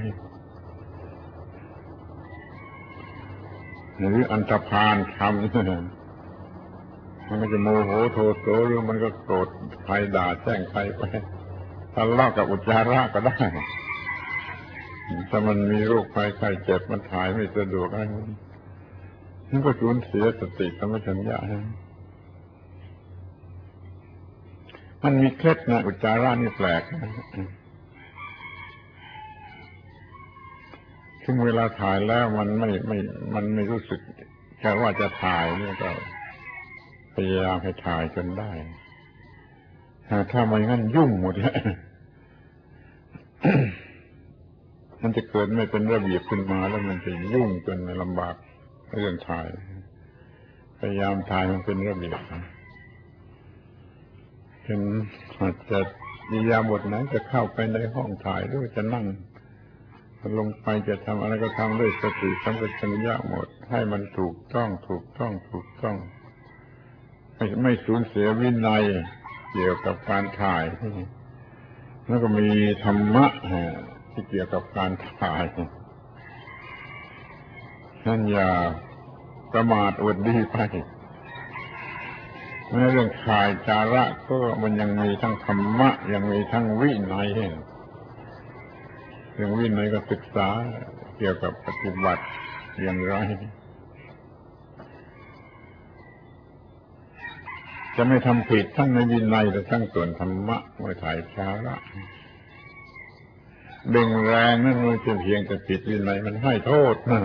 หรืออันธพาลทำมันก็จะโมโหโทโสหรือมันก็โกรธใครด่าแจ้งใครไปทะเลาะกับอุจจาระก็ได้ถ้ามันมีโรคภัยไข้เจ็บมันถ่ายไม่สะดวกอะไรมันก็สูญเสียสติสัมปชัญญะมันมีเคล็ดนะอุจจาระนี่แปลกถึงเวลาถ่ายแล้วมันไม่ไม่มันไม่รู้สึกแค่ว่าจะถ่ายนี่ก็พยายามให้ถ่ายจนได้ถ้าไม่งั้นยุ่งหมดแล้วมันจะเกิดไม่เป็นระเบียบขึ้นมาแล้วมันจะยุ่งจนลำบากเรื่องถ่ายพยายามถ่ายมันเป็นระเบียบเห็นอาจจะอิริยาบถไหนจะเข้าไปในห้องถ่ายหรือจะนั่งลงไปจะทำอะไรก็ทำด้วยสติสัมปชัญญะหมดให้มันถูกต้องถูกต้องถูกต้องไม่ไม่สูญเสียวินัยเกี่ยวกับการถ่ายแล้วก็มีธรรมะที่เกี่ยวกับการถ่ายนั่นอย่าประมาทอวดดีไปแม้เรื่องถ่ายจาระก็มันยังมีทั้งธรรมะยังมีทั้งวินัยเรื่องวินัยก็ศึกษาเกี่ยวกับปฏิบัติอย่างไรจะไม่ทำผิดทั้งในวินัยและทั้งส่วนธรรมะเมื่อถ่ายจาระเบ่งแรงนั่นมันจะเพียงแต่ผิดวินัยมันให้โทษนะ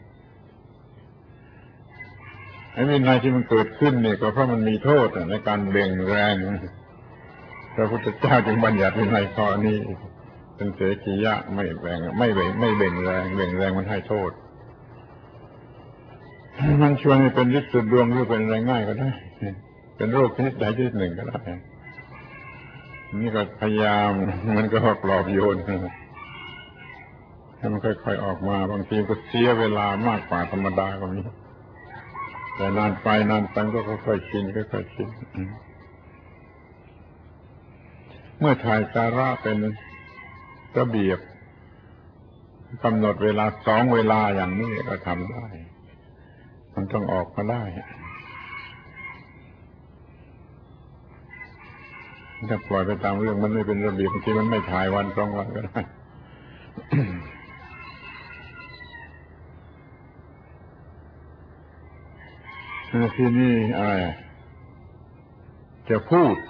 ไอ้วินัยที่มันเกิดขึ้นเนี่ยก็เพราะมันมีโทษในการเบ่งแรงพระพุทธเจ้าจึงบัญญัติวินัยข้อนี้เป็นเสขียะไม่แบ่งไม่เบ่งไม่เบ่งแรงเบ่งแรงมันให้โทษมันชวนให้เป็นฤทธิ์สุดดวงหรือเป็นอะไรง่ายก็ได้เป็นโรคชนิดใดชนิดหนึ่งก็ได้นี่ก็พยายามมันก็ปลอบโยนให้มันค่อยๆออกมาบางทีก็เสียเวลามากกว่าธรรมดาก็มีแต่นานไปนานไปก็ค่อยๆชินค่อยๆชินเมื่อถ่ายสาระเป็นระเบียบกำหนดเวลาสองเวลาอย่างนี้ก็ทำได้มันต้องออกมาได้ถ้าปล่อยไปตามเรื่องมันไม่เป็นระเบียบบางทีมันไม่ถ่ายวันสองวันก็ได้ ที่นี่อะไรจะพูด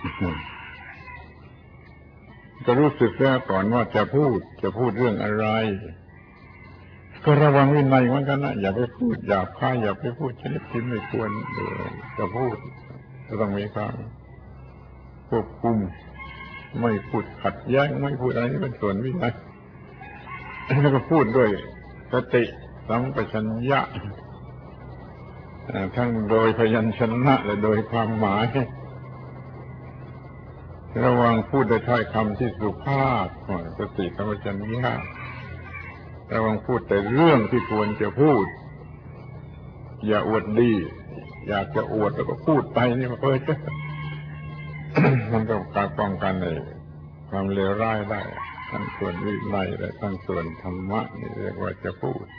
จะรู้สึกแล้วก่อนว่าจะพูดจะพูดเรื่องอะไรก็ระวังวินัยเหมือนกันนะอย่าไปพูดหยาบคายอย่าไปพูดชนิดที่ไม่ควรจะพูดจะต้องมีความควบคุมไม่พูดขัดแย้งไม่พูดอะไรนี่เป็นส่วนวินัยแล้วก็พูดด้วยสติสัมปชัญญะทั้งโดยพยัญชนะและโดยความหมายระวังพูดด้วยถ้อยคำที่สุภาพสติสัมปชัญญะระวังพูดแต่เรื่องที่ควรจะพูดอย่าอวดดีอยากจะอวดแล้วก็พูดไปนี่มันเพ้อเจ้อ มันก็การป้องกันในความเลวร้ายได้ทั้งส่วนวินัยและทั้งส่วนธรรมะนี่เรียกว่าจะพูด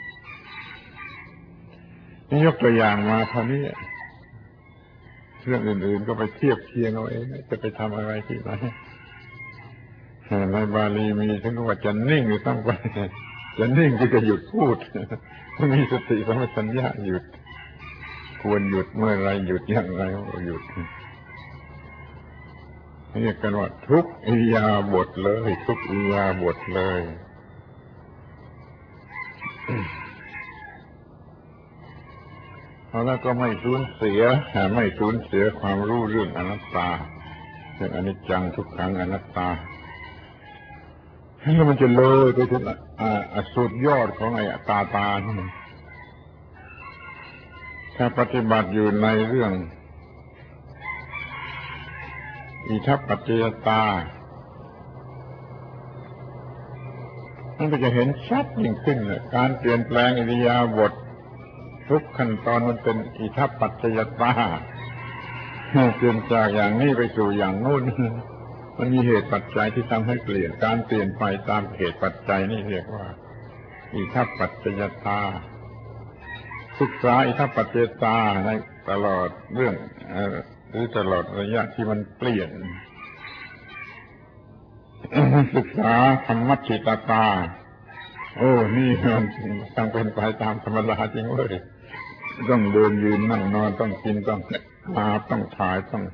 นี่ยกตัวอย่างมาเท่านี้เรื่องอื่นๆก็ไปเทียบเคียงเอาเองจะไปทำอะไรที่ไหนในบาลีมีถึงว่าจะนิ่งหรือต้องไปจะนิ่งก็จะหยุดพูดมีสติสัมปชัญญะหยุดควรหยุดเมื่อไรหยุดอย่างไรก็หยุดเรียกกันว่าทุกอิริยาบถเลยทุกอิริยาบถเลยแล้วก็ไม่สูญเสียไม่สูญเสียความรู้เรื่องอนัตตาเรื่องอนิจจังทุกขังอนัตตาแล้วมันจะเลยไปถึงสุดยอดของไอ้ตาตานี่ถ้าปฏิบัติอยู่ในเรื่องอิทัปปัจจยตามันก็จะเห็นชัดยิ่งขึ้นเลยการเปลี่ยนแปลงอิริยาบถทุกขั้นตอนมันเป็นอิทัปปัจจยตาเปลี่ยนจากอย่างนี้ไปสู่อย่างโน้นมันมีเหตุปัจจัยที่ทำให้เปลี่ยนการเปลี่ยนไปตามเหตุปัจจัยนี่เรียกว่าอิทัปปัจจยตาศึกษาอิทัปปัจจยตาในตลอดเรื่องหรือตลอดระยะที่มันเปลี่ยน ศึกษาธรรมมัชฌิตตาโอ้นี่มันต้องเป็นไปตามธรรมดาจริงเว้ยต้องเดินยืนนั่งนอนต้องกินต้องอาบต้องถ่ายต้อง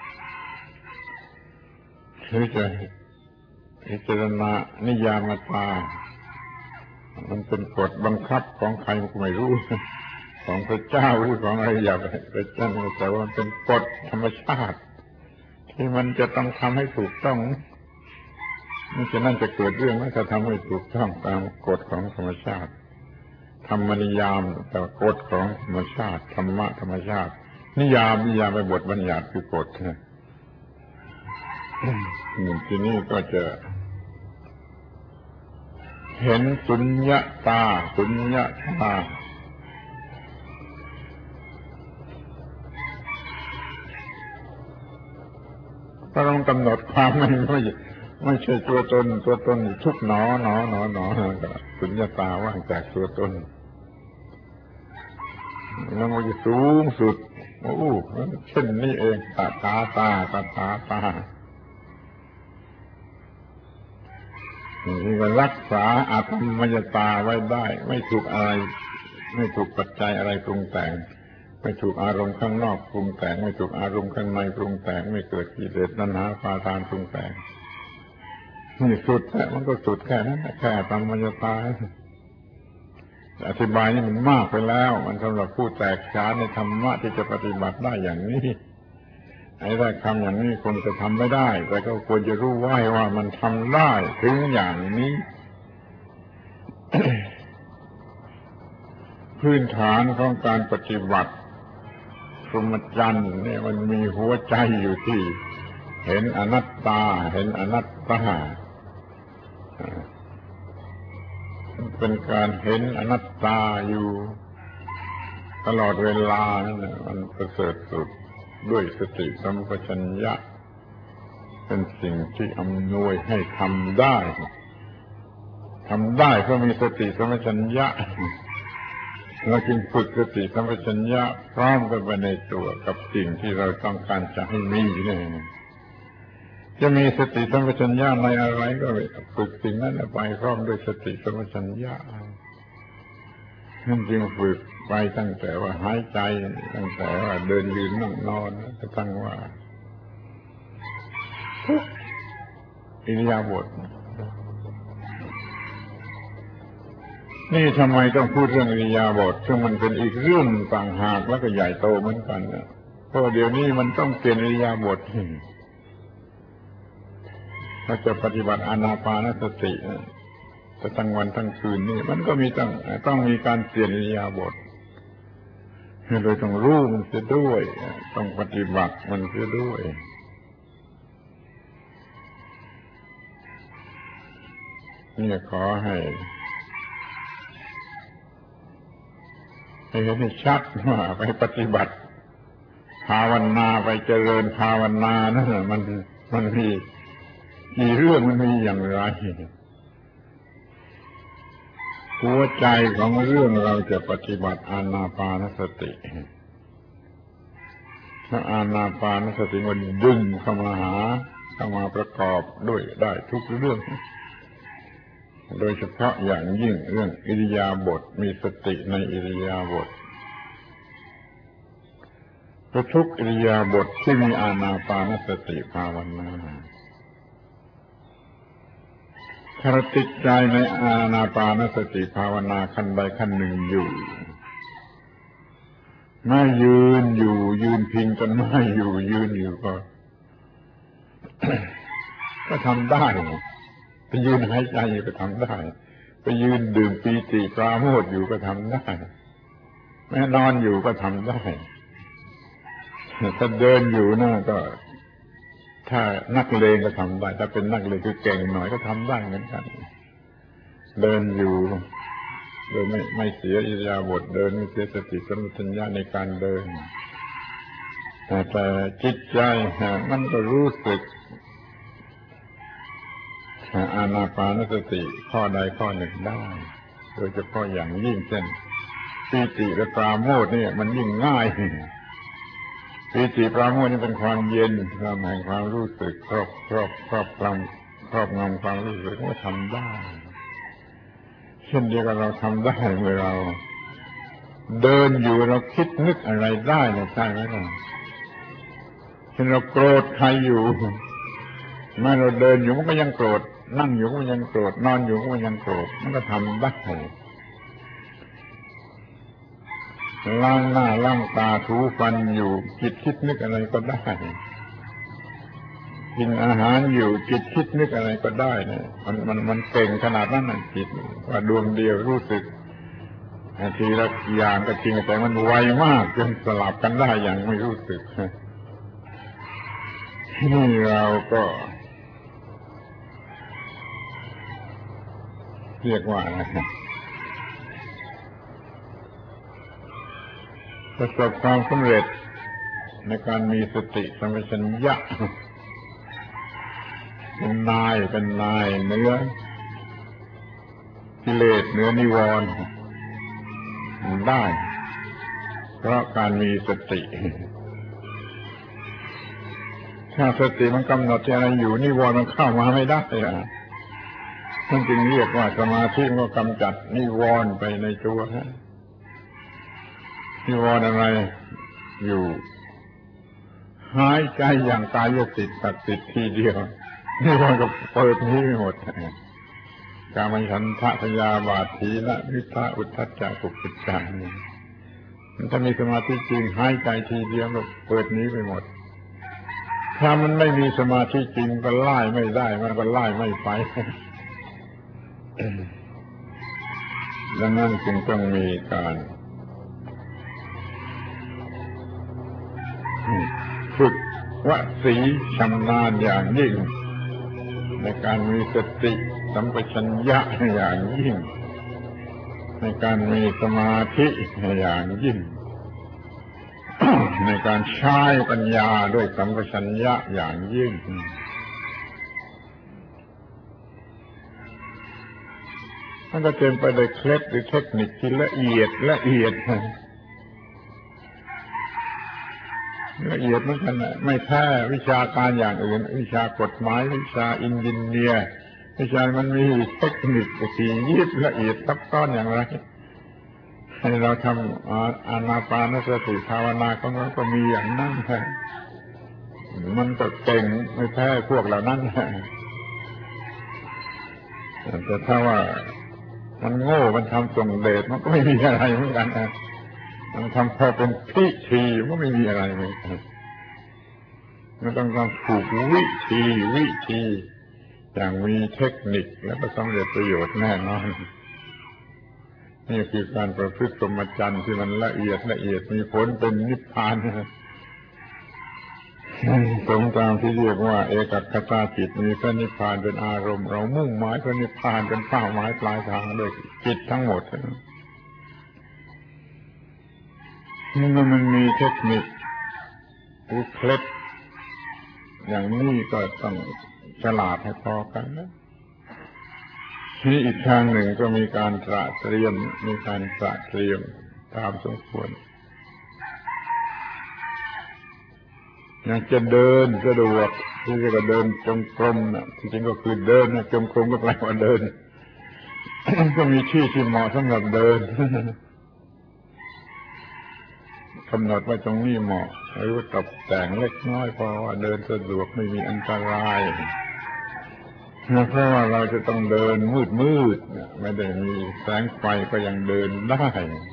คือจะพิจารณานิยามตามันเป็นกฎบังคับของใครก็ไม่รู้ของพระเจ้าหรือของอะไรอย่าไปจังแต่ว่ามันเป็นกฎธรรมชาติที่มันจะต้องทำให้ถูกต้องไม่ฉะนั้นจะเกิดเรื่องว่าถ้าทำไม่ถูกต้องตามกฎของธรรมชาติธรรมนิยามแต่กฎของธรรมชาติธรรมะธรรมชาตินิยามนิยามไปบทบัญญัติคือกฎนะทีนี้ก็จะเห็นสุญญตาสุญญตาก็ต้องกำหนดความไม่ไม่ไม่ใช่ตัวตนตัวตนทุกหนอหนอหนอหนอสุญญตาว่างจากตัวตนแล้วมันจะสูงสุดโอ้เช่นนี้เองตาตาตาตาตาตานี่ก็รักษาอาตมยตาไว้ได้ไม่ถูกอะไรไม่ถูกปัจจัยอะไรปรุงแต่งไม่ถูกอารมณ์ข้างนอกปรุงแต่งไม่ถูกอารมณ์ข้างในปรุงแต่งไม่เกิดกิเลสตัณหาอุปาทานปรุงแต่งนี่สุดแค่มันก็สุดแค่นั้นแค่อาตมยตาอธิบายนี่มันมากไปแล้วมันสำหรับผู้แตกฉานในธรรมะที่จะปฏิบัติได้อย่างนี้ไอ้ได้คำอย่างนี้คงจะทำไม่ได้แต่ก็ควรจะรู้ไว้ว่ามันทำได้ถึงอย่างนี้ พื้นฐานของการปฏิบัติพรหมจรรย์เนี่ยมันมีหัวใจอยู่ที่เห็นอนัตตาเห็นอนัตตาเป็นการเห็นอนัตตาอยู่ตลอดเวลานั่นแหละมันประเสริฐสุดด้วยสติสัมปชัญญะเป็นสิ่งที่อำนวยให้ทำได้ทำได้เพราะมีสติสัมปชัญญะเราจึงฝึกสติสัมปชัญญะพร้อมกันไปในตัวกับสิ่งที่เราต้องการจะให้มีนี่จะมีสติสัมปชัญญะในอะไรก็ฝึกสิ่งนั้นไปพร้อมด้วยสติสัมปชัญญะนั่นจึงฝึกไปตั้งแต่ว่าหายใจตั้งแต่ว่าเดินยืนนั่งนอนกระทั่งว่าทุกอิริยาบถนี่ทำไมต้องพูดเรื่องอิริยาบถซึ่งมันเป็นอีกเรื่องต่างหากแล้วก็ใหญ่โตเหมือนกันนะเพราะเดี๋ยวนี้มันต้องเปลี่ยนอิริยาบถถ้าจะปฏิบัติอานาปานสติจะทั้งวันทั้งคืนนี่มันก็มีต้องต้องมีการเปลี่ยนอิริยาบถโดยต้องรู้มันเสียด้วยต้องปฏิบัติมันเสียด้วยนี่ขอให้ให้เห็นให้ชัดว่าไปปฏิบัติภาวนาไปเจริญภาวนานั่นมันมันมีกี่เรื่องมันมีอย่างไรหัวใจของเรื่องเราจะปฏิบัติอานาปานสติถ้าอานาปานสติมันดึงเข้ามาหาเข้ามาประกอบด้วยได้ทุกเรื่องโดยเฉพาะอย่างยิ่งเรื่องอิริยาบถมีสติในอิริยาบถเพราะทุกอิริยาบถที่มีอานาปานสติภาวนาถ้าเราติดใจในอานาปานสติภาวนาขั้นใดขั้นหนึ่งอยู่แม้ยืนอยู่ยืนพิงจนไม่อยู่ยืนอยู่ก็ ก็ทำได้ไปยืนหายใจก็ทำได้ไปยืนดื่มปีติปราโมทย์อยู่ก็ทำได้แม้นอนอยู่ก็ทำได้ถ้าเดินอยู่น่ะก็ถ้านักเลงก็ทำได้ถ้าเป็นนักเลงคือเก่งหน่อยก็ทำได้เหมือนกันเดินอยู่โดยไม่ไม่เสียอิริยาบถเดินไม่เสียสติสัมปชัญญะในการเดินแต่จิตใจมันก็รู้สึกอานาปานสติข้อใดข้อหนึ่งได้โดยเฉพาะอย่างยิ่งเช่นปีติและปราโมทย์นี่มันยิ่งง่ายปีติปราโมทย์นี่เป็นความเย็นความแห่งความรู้สึกครอบครอบครอบครองครอบงำความรู้สึกว่าทำได้เช่นเดียวกับเราทำได้เมื่อเราเดินอยู่เราคิดนึกอะไรได้เนี่ยใช่ไหมล่ะเช่นเราโกรธใครอยู่แม้เราเดินอยู่มันก็ยังโกรธนั่งอยู่ก็ยังโกรธนอนอยู่ก็ยังโกรธมันก็ทำได้ล้างหน้าล้างตาถูฟันอยู่จิตคิดนึกอะไรก็ได้กินอาหารอยู่จิตคิดนึกอะไรก็ได้เนี่ยมันมันมันเก่งขนาดนั้นน่ะจิตว่าดวงเดียวรู้สึกทีละอย่างก็จริงแต่มันไวมากจนสลับกันได้อย่างไม่รู้สึกนี่เราก็เรียกว่าอะไรประสบความสำเร็จในการมีสติสัมปชัญญะเป็นนายเป็นนายเหนือกิเลสเหนือนิวรณ์ได้เพราะการมีสติถ้าสติมันกำหนดอะไรอยู่นิวรณ์มันเข้ามาไม่ได้อ่ะมันจึงเรียกว่าสมาธิมันก็กำจัดนิวรณ์ไปในตัวฮะนิวรณ์อะไรอยู่หายใจอย่างกายสิทธิ์ตัดสิทธิ์ทีเดียวนิวรณ์ก็เปิดนี้ไปหมดกามฉันทะพยาบาทถีนมิทธะอุทธัจจะกุกุจจะนี่มันถ้ามีสมาธิจริงหายใจทีเดียวก็เปิดนี้ไปหมดถ้ามันไม่มีสมาธิจริงก็ไล่ไม่ได้มันก็ไล่ไม่ไปดังนั้นจึงต้องมีการฝึกวสีชำนาญอย่างยิ่งในการมีสติสัมปชัญญะอย่างยิ่งในการมีสมาธิอย่างยิ่ง ในการใช้ปัญญาด้วยสัมปชัญญะอย่างยิ่งมันก็เต็มไปด้วยเคล็ดหรือเทคนิคที่ละเอียดละเอียดละเอียดเหมือนกันไม่แพ้วิชาการอย่างอื่นวิชากฎหมายวิชาอินจิเนียร์วิชามันมีเทคนิคที่ยิบละเอียดซับซ้อนอย่างไรให้เราทำอานาปานสติภาวนาของเราก็มีอย่างนั้นมันก็เก่งไม่แพ้พวกเหล่านั้นแต่ถ้าว่ามันโง่มันทำส่งเดชมันก็ไม่มีอะไรเหมือนกันมันทำพอเป็นพิธีมันก็ไม่มีอะไรเหมือนกันมันต้องทำถูกวิธีวิธีอย่างมีเทคนิคแล้วก็สำเร็จประโยชน์แน่นอนนี่คือการประพฤติพรหมจรรย์ที่มันละเอียดละเอียดมีผลเป็นนิพพานสมตามที่เรียกว่าเอกคตาจิตมีพระนิพพานเป็นอารมณ์เรามุ่งหมายพระนิพพานเป็นเป้าหมายปลายทางด้วยจิตทั้งหมดนี่มันมีเทคนิคหรือเคล็ดอย่างนี้ก็ต้องฉลาดให้พอกันนะนี่อีกทางหนึ่งก็มีการตระเตรียมมีการตระเตรียมตามสมควรอยากจะเดินสะดวกที่เรียกว่าเดินจงกรมนะที่จริงก็คือเดินนะจงกรมก็แปลว่าเดิน ก็มีที่ที่เหมาะสำหรับเดินกำหนดว่าตรงนี้เหมาะหรือว่าตกแต่งเล็กน้อยพอว่าเดินสะดวกไม่มีอันตรายเพราะว่าเราจะต้องเดินมืดมืดไม่ได้มีแสงไฟก็ยังเดินได้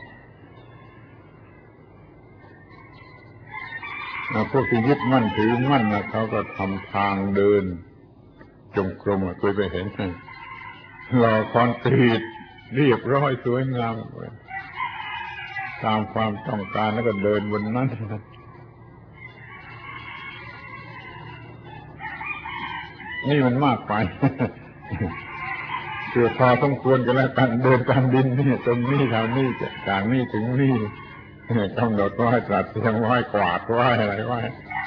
พวกที่ยึดมั่นถือมั่นนะเขาก็ทำทางเดินจงกรมเคยไปเห็นหล่อคอนกรีตเรียบร้อยสวยงามตามความต้องการแล้วก็เดินบนนั้นนี่มันมากไปเพื่อพอสมควรกันแล้วกันเดินตามดินนี่ตรงนี้ทางนี้จากนี้ถึงนี่กำหนดไว้ตรัสเตรียมไว้กวาดไว้อะไรไว้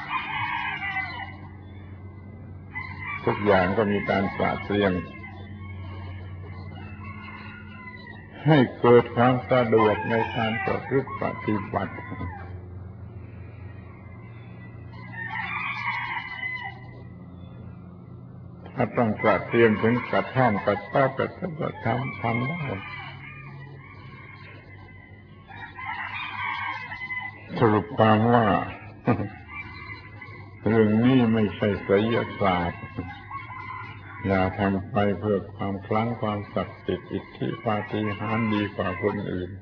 ทุกอย่างก็มีการตรัสเตรียมให้เกิดความสะดวกในการประพฤติปฏิบัติถ้าต้องตรัสเตรียมถึงกระท่อมกระต๊อบกระต๊อบทำทำได้สรุปความว่าเรื่องนี้ไม่ใช่ไสยศาสตร์อย่าทำไปเพื่อความคลั่งความศักดิ์สิทธิ์อิทธิปาฏิหาริย์ดีกว่าคนอื่น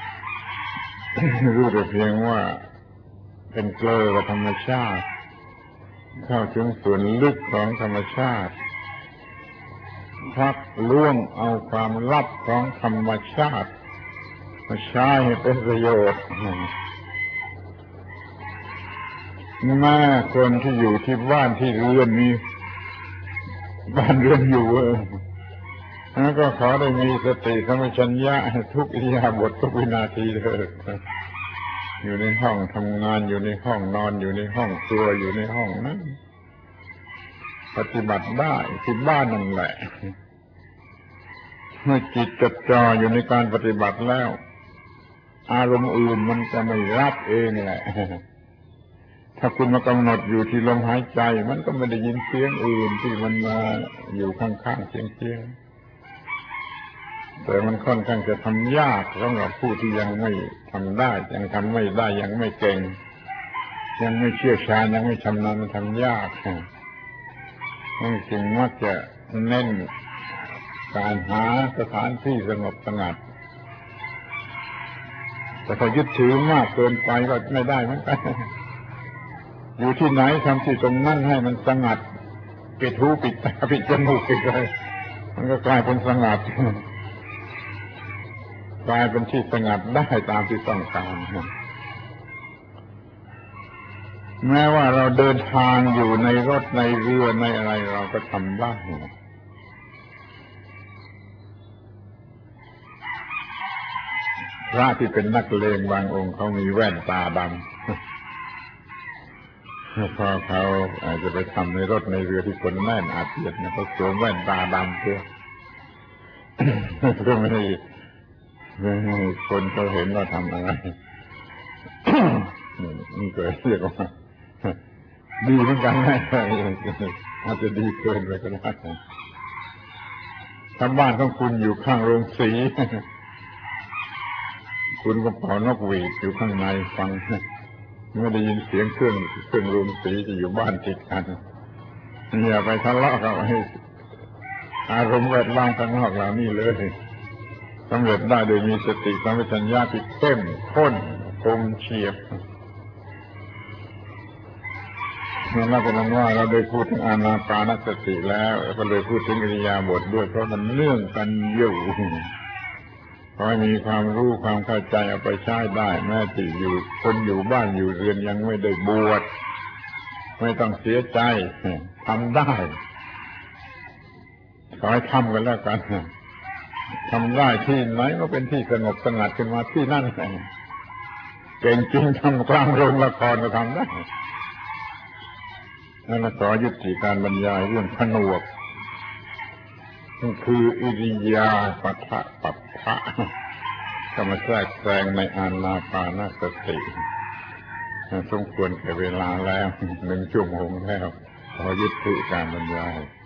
รู้แต่เพียงว่าเป็นเกลือกับธรรมชาติเข้าถึงส่วนลึกของธรรมชาติพักล่วงเอาความลับของธรรมชาติมาใช้ให้เป็นประโยชน์แม่คนที่อยู่ที่บ้านที่เรือนมีบ้านเรือนอยู่แล้วก็ขอได้มีสติสัมปชัญญะทุกอิริยาบถทุกวินาทีเลยอยู่ในห้องทำงานอยู่ในห้องนอนอยู่ในห้องครัวอยู่ในห้องนั้นปฏิบัติได้ที่บ้านนั่นแหละเมื่อจิตจดจ่ออยู่ในการปฏิบัติแล้วอารมณ์อื่นมันจะไม่รับเองแหละถ้าคุณมากำหนดอยู่ที่ลมหายใจมันก็ไม่ได้ยินเสียงอื่นที่มันมาอยู่ข้างๆเสียงๆแต่มันค่อนข้างจะทำยากสำหรับผู้ที่ยังไม่ทำได้ยังทำไม่ได้ยังไม่เก่งยังไม่เชี่ยวชาญยังไม่ชำนาญมันทำยากนั่นจึงมักจะเน้นการหาสถานที่สงบสงัดแต่พอยึดถือมากเกินไปก็ไม่ได้เหมือนกันอยู่ที่ไหนทำที่ตรงนั้นให้มันสงัดปิดหูปิดตาปิดจมูกปิดอะไรมันก็กลายเป็นสงัดกลายเป็นที่สงัดได้ตามที่ต้องการแม้ว่าเราเดินทางอยู่ในรถในเรือในอะไรเราก็ทำได้พระที่เป็นนักเลงบางองค์เขามีแว่นตาดำพอเขาอาจจะไปทำในรถในเรือที่คนแน่นอาเจียนนะเขาสวมแว่นตาดำเพื่อเพื่อไม่ให้คนเขาเห็นว่าทำอะไรนี่ก็เรียกว่าดีเหมือนกันนะอาจจะดีเกินไปก็ได้ถ้าบ้านของคุณอยู่ข้างโรงสีคุณก็เป่านกหวีดอยู่ข้างในฟังไม่ได้ยินเสียงเครื่องเครื่องโรงสีจะอยู่บ้านติดกันอย่าไปทะเลาะกับอารมณ์แวดล้อมข้างนอกเหล่านี้เลยสำเร็จได้โดยมีสติสัมปชัญญะที่เข้มข้นคมเฉียบนั่นก็แปลว่าเราได้พูดถึงอานาปานสติแล้วก็เลยพูดถึงอิริยาบถด้วยเพราะมันเนื่องกันอยู่ขอให้มีความรู้ความเข้าใจเอาไปใช้ได้แม้ที่อยู่คนอยู่บ้านอยู่เรือนยังไม่ได้บวชไม่ต้องเสียใจทำได้ขอให้ทำกันแล้วกันทำได้ที่ไหนก็เป็นที่สงบสงัดขึ้นมาที่นั่นเองเก่งจริงทำกลางโรงละครก็ทำได้นั่นขอยุติการบรรยายเรื่องผนวกนั่นคืออิริยาปถะปัฏฐะก็มาแทรกแซงในอานาปานสติสมควรแก่เวลาแล้วหนึ่งชั่วโมงแล้วขอยุติการบรรยาย